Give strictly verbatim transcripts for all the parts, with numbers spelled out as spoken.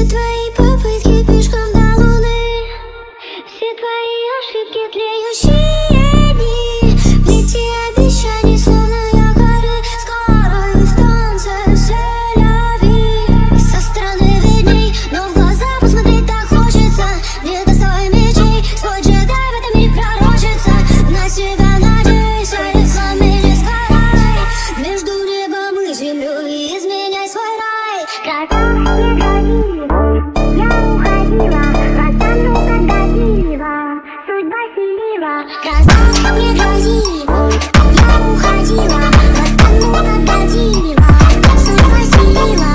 Все твои попытки пешком до луны, все твои ошибки тлеющие дни, плети обещаний, словно якоры, скоро и в танце селяви. Со стороны видней, но в глаза посмотреть так хочется. Не достой мечей, свой джедай в этом мире пророчится. На себя надейся и сами не сгорай. Между небом и землей изменяй свой рай. Сказал мне красиво, я уходила, растану когда диво, судьба селила. Сказал мне грозиво, я уходила, растану когда диво, судьба селила.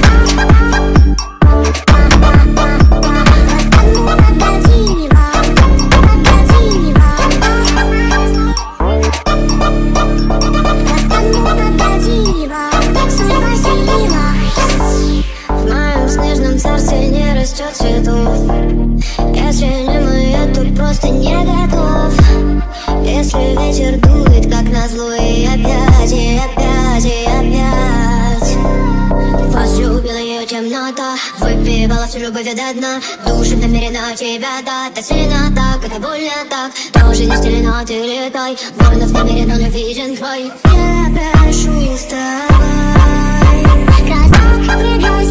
Растану когда диво, когда диво. Растану когда диво, судьба селила. В моем снежном царстве не растет цветов. Если не мы, я тут просто не готов. Если ветер дует, как назло, и опять, и опять, и опять возлюбила ее темнота, выпивала всю любовь до дна. Душем намерена тебя дать, так сильно так, это больно так. Тоже не стелено, ты летай. Воронов намерен, он виден твой. Я прошу, вставай. Сказал, не